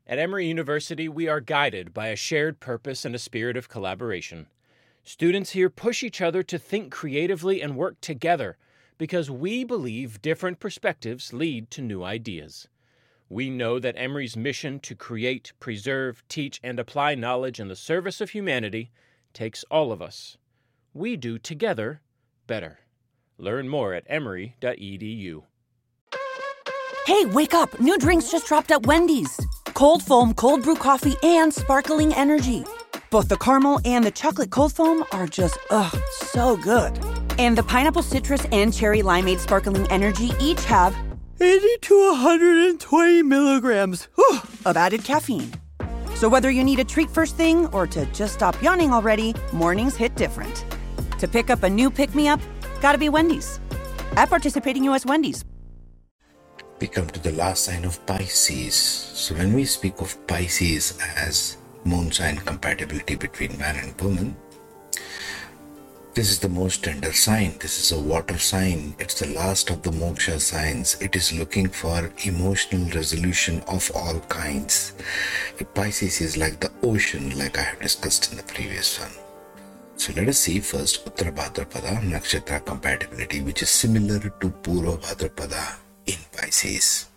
At Emory University, we are guided by a shared purpose and a spirit of collaboration. Students here push each other to think creatively and work together because we believe different perspectives lead to new ideas. We know that Emory's mission to create, preserve, teach, and apply knowledge in the service of humanity takes all of us. We do together better. Learn more at emory.edu. Hey, wake up! New drinks just dropped at Wendy's. Cold foam, cold brew coffee, and sparkling energy. Both the caramel and the chocolate cold foam are just, so good. And the pineapple citrus and cherry limeade sparkling energy each have 80 to 120 milligrams of added caffeine. So whether you need a treat first thing or to just stop yawning already, mornings hit different. To pick up a new pick-me-up, gotta be Wendy's. At participating U.S. Wendy's. We come to the last sign of Pisces. So when we speak of Pisces as moon sign compatibility between man and woman, this is the most tender sign. This is a water sign. It's the last of the moksha signs. It is looking for emotional resolution of all kinds. Pisces is like the ocean, like I have discussed in the previous one. So let us see first Uttara Bhadrapada Nakshatra compatibility, which is similar to Purva Bhadrapada in Pisces.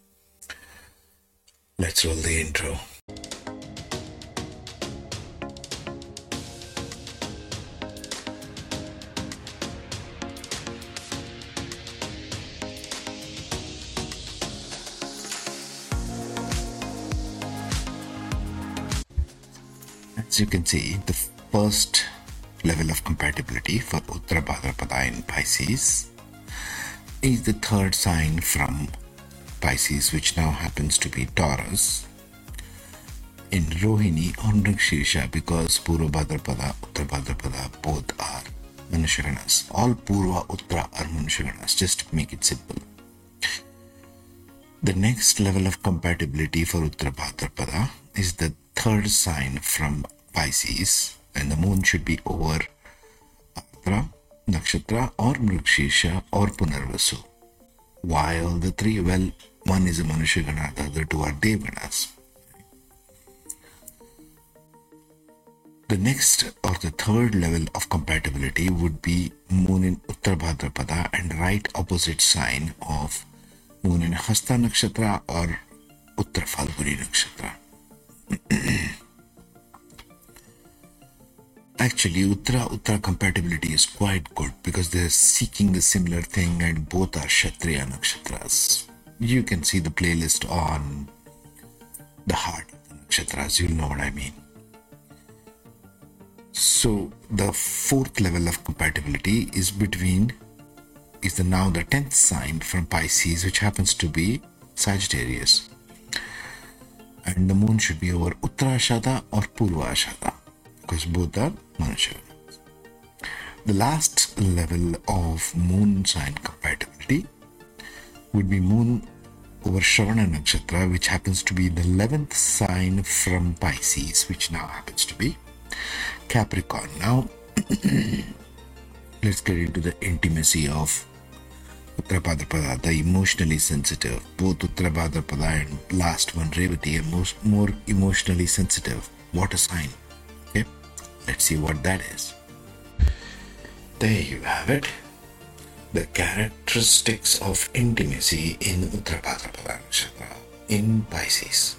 Let's roll the intro. As you can see, the first level of compatibility for Uttara Bhadrapada in Pisces is the third sign from Pisces, which now happens to be Taurus, in Rohini or Mrigashirsha, because Purva Bhadrapada, Uttara Bhadrapada both are Manushaganas. All Purva Uttara are Manushaganas, just to make it simple. The next level of compatibility for Uttara Bhadrapada is the third sign from Pisces, and the moon should be over Ardra Nakshatra or Mrigashirsha or Punarvasu. While the three, well, one is a Manushagana, the other two are Devaganas. The next or the third level of compatibility would be moon in Uttara Bhadrapada and right opposite sign of moon in Hasta Nakshatra or Uttara Phalguni Nakshatra. Actually, Uttara compatibility is quite good because they're seeking the similar thing and both are Kshatriya Nakshatras. You can see the playlist on the heart of the Nakshatras, you'll know what I mean. So, the fourth level of compatibility is now the 10th sign from Pisces, which happens to be Sagittarius. And the moon should be over Uttarashada or Purvashada, because both are Manushya. The last level of moon sign compatibility would be moon over Shravana Nakshatra, which happens to be the 11th sign from Pisces, which now happens to be Capricorn. Now, let's get into the intimacy of Uttara Bhadrapada, the emotionally sensitive. Both Uttara Bhadrapada and last one, Revati, are more emotionally sensitive. What a sign. Okay, let's see what that is. There you have it. The characteristics of intimacy in Uttara Bhadrapada Nakshatra in Pisces.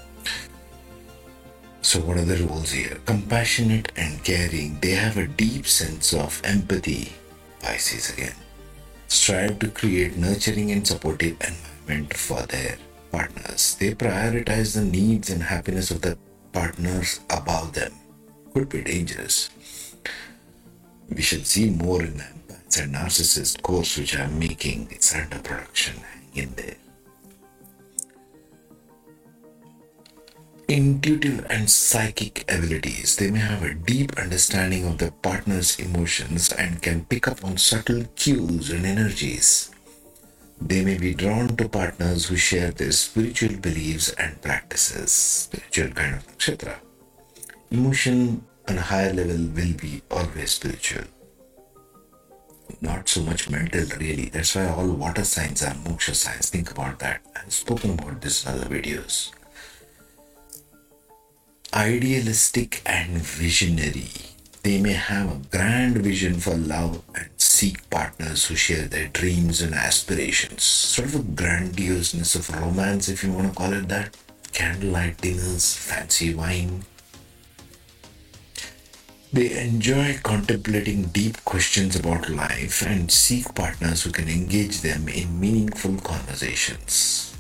So what are the rules here? Compassionate and caring. They have a deep sense of empathy. Pisces again. Strive to create nurturing and supportive environment for their partners. They prioritize the needs and happiness of the partners above them. Could be dangerous. We should see more in them. It's a narcissist course which I'm making. It's under production. Hang in there. Intuitive and psychic abilities. They may have a deep understanding of the partner's emotions and can pick up on subtle cues and energies. They may be drawn to partners who share their spiritual beliefs and practices. Spiritual kind of nakshatra. Emotion on a higher level will be always spiritual. Not so much mental, really. That's why all water signs are moksha signs. Think about that. I've spoken about this in other videos. idealistic and visionary. They may have a grand vision for love and seek partners who share their dreams and aspirations. Sort of a grandioseness of romance, if you want to call it that. Candlelight dinners, fancy wine. They enjoy contemplating deep questions about life and seek partners who can engage them in meaningful conversations.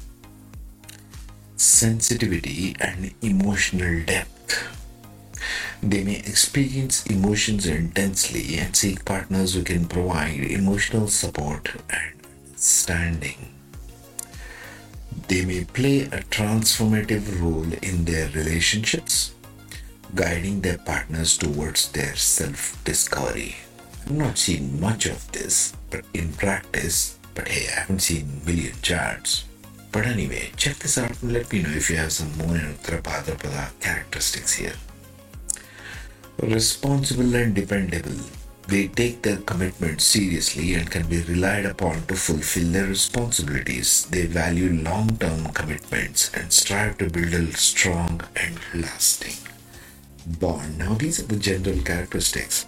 Sensitivity and emotional depth. They may experience emotions intensely and seek partners who can provide emotional support and understanding. They may play a transformative role in their relationships, guiding their partners towards their self-discovery. I've not seen much of this, but in practice, hey, I haven't seen million charts. But anyway, check this out and let me know if you have some more Uttarapada characteristics here. Responsible and dependable. They take their commitments seriously and can be relied upon to fulfill their responsibilities. They value long-term commitments and strive to build a strong and lasting bond. Now, these are the general characteristics.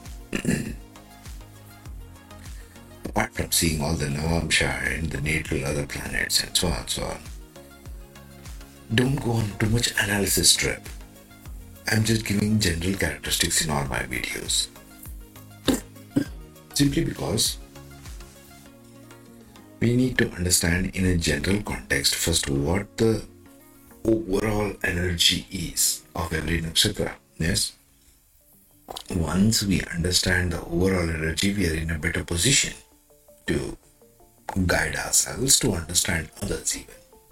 Apart from seeing all the Navamsha and the natal other planets and so on. Don't go on too much analysis trip. I'm just giving general characteristics in all my videos. Simply because we need to understand in a general context first what the overall energy is of every nakshatra. Yes? Once we understand the overall energy, we are in a better position to guide ourselves, to understand others even.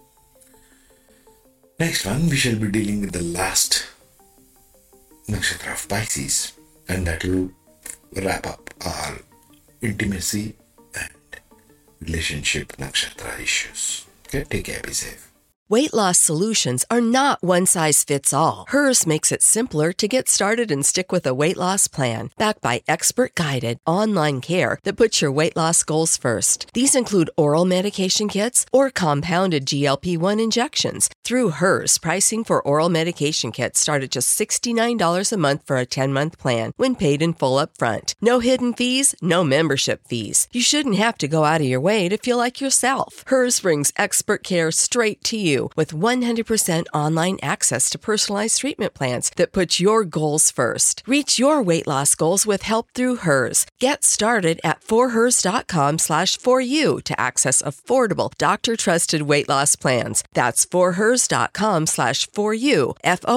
Next one, we shall be dealing with the last nakshatra of Pisces, and that will wrap up our intimacy and relationship nakshatra issues. Okay, take care, be safe. Weight loss solutions are not one size fits all. Hers makes it simpler to get started and stick with a weight loss plan backed by expert-guided online care that puts your weight loss goals first. These include oral medication kits or compounded GLP-1 injections. Through Hers, pricing for oral medication kits start at just $69 a month for a 10-month plan when paid in full upfront. No hidden fees, no membership fees. You shouldn't have to go out of your way to feel like yourself. Hers brings expert care straight to you with 100% online access to personalized treatment plans that put your goals first. Reach your weight loss goals with help through Hers. Get started at forhers.com/4u to access affordable, doctor-trusted weight loss plans. That's forhers.com/4u,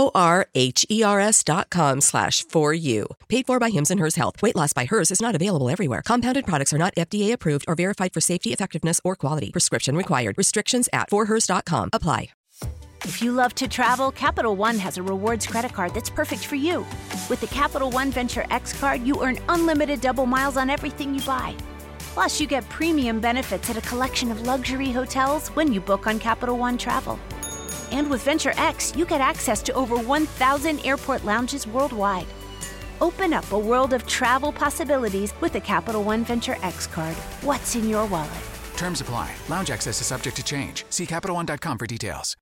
forhers.com/4u. Paid for by Hims and Hers Health. Weight loss by Hers is not available everywhere. Compounded products are not FDA approved or verified for safety, effectiveness, or quality. Prescription required. Restrictions at forhers.com apply. If you love to travel, Capital One has a rewards credit card that's perfect for you. With the Capital One Venture X card, you earn unlimited double miles on everything you buy. Plus, you get premium benefits at a collection of luxury hotels when you book on Capital One Travel. And with Venture X, you get access to over 1,000 airport lounges worldwide. Open up a world of travel possibilities with the Capital One Venture X card. What's in your wallet? Terms apply. Lounge access is subject to change. See CapitalOne.com for details.